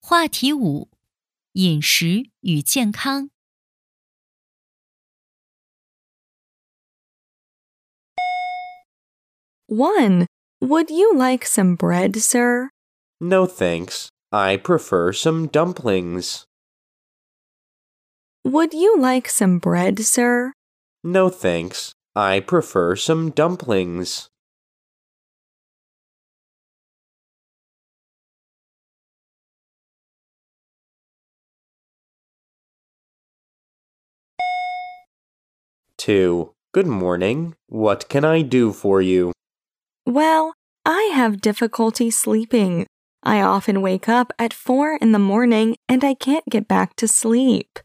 话题5：饮食与健康。 1. Would you like some bread, sir? No thanks. I prefer some dumplings. Would you like some bread, sir? No thanks. I prefer some dumplings. Two. Good morning. What can I do for you? Well, I have difficulty sleeping. I often wake up at 4 in the morning and I can't get back to sleep.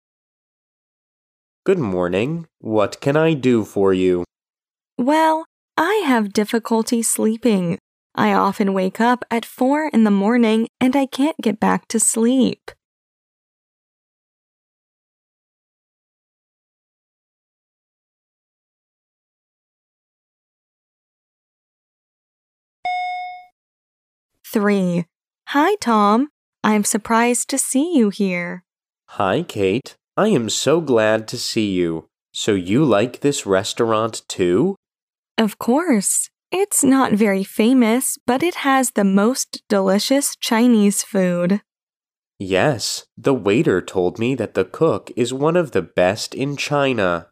Good morning. What can I do for you? Well, I have difficulty sleeping. I often wake up at 4 in the morning and I can't get back to sleep. Three. Hi, Tom. I'm surprised to see you here. Hi, Kate. I am so glad to see you. So you like this restaurant too? Of course. It's not very famous, but it has the most delicious Chinese food. Yes, the waiter told me that the cook is one of the best in China.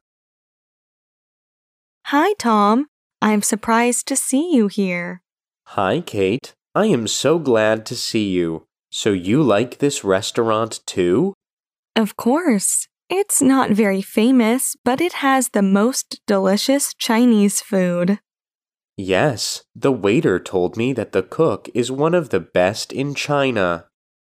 Hi, Tom. I'm surprised to see you here. Hi, Kate. I am so glad to see you. So you like this restaurant too? Of course. It's not very famous, but it has the most delicious Chinese food. Yes, the waiter told me that the cook is one of the best in China.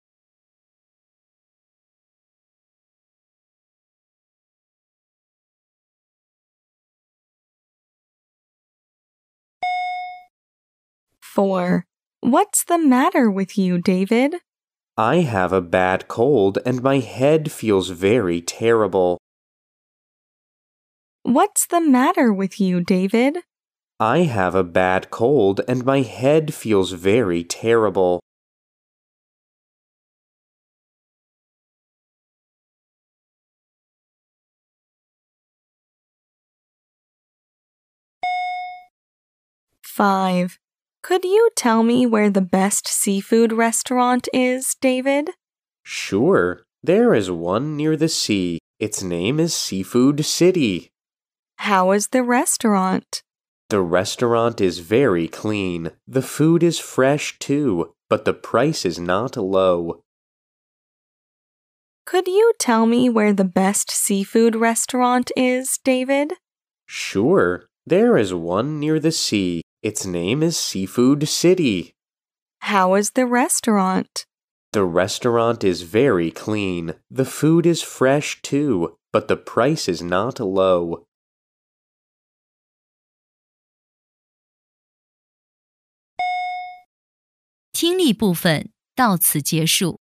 Four. What's the matter with you, David? I have a bad cold and my head feels very terrible. What's the matter with you, David? I have a bad cold and my head feels very terrible. Five. Could you tell me where the best seafood restaurant is, David? Sure, there is one near the sea. Its name is Seafood City. How is the restaurant? The restaurant is very clean. The food is fresh too, but the price is not low. Could you tell me where the best seafood restaurant is, David? Sure, there is one near the sea. Its name is Seafood City. How is the restaurant? The restaurant is very clean. The food is fresh too, but the price is not low. 听力部分到此结束。